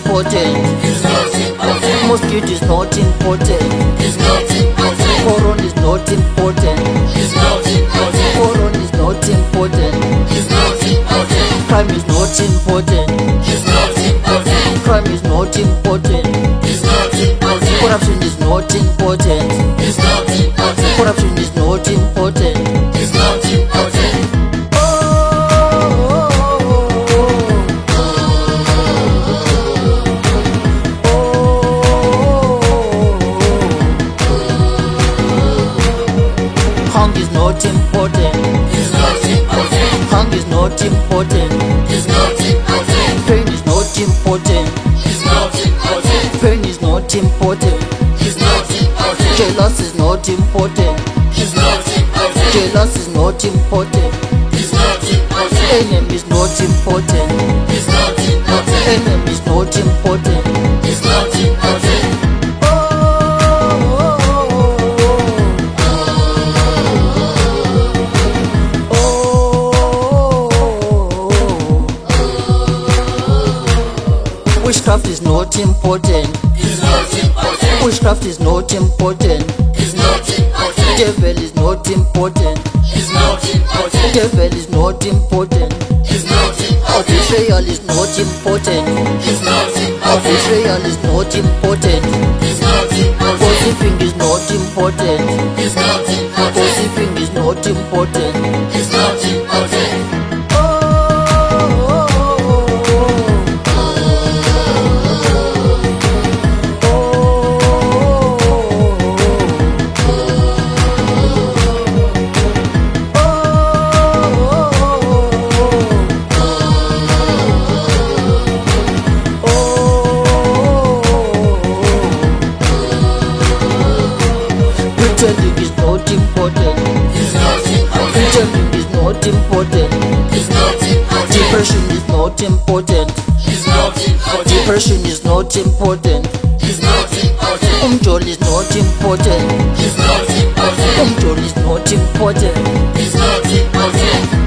important. It's not important. Mosquito is not important. It's not important. Corona is not important. It's not important. Corona is not important. It's not important. Crime is not important. It's not important. Crime is not important. It's not important. Corruption is not important. It's not important. Corruption is not important. It's not important. Hung is not important. It's not important. Hung is not important. It's not important. Pain is not important. It's not important. Pain is not important. It's not important. Jealous is not important. It's not important. Jealous is not important. It's not important. Enemy is not important. It's not important. Enemy is not important. It's not important. Witchcraft is not important. It's not important. Witchcraft is not important. It's not important. Devil is not important. It's not important. Devil is not important. It's not important. Betrayal is not important. It's not important. Betrayal is not important. It's not important. Gossiping is not important. It's not important. Gossiping is not important. It's not important. Pretending is not important. It's not important. Pretending is not important. It's not important. Depression is not important. It's not important. Depression is not important. It's not important. Umjol is not important. It's not important. Umjol is not important. It's not important.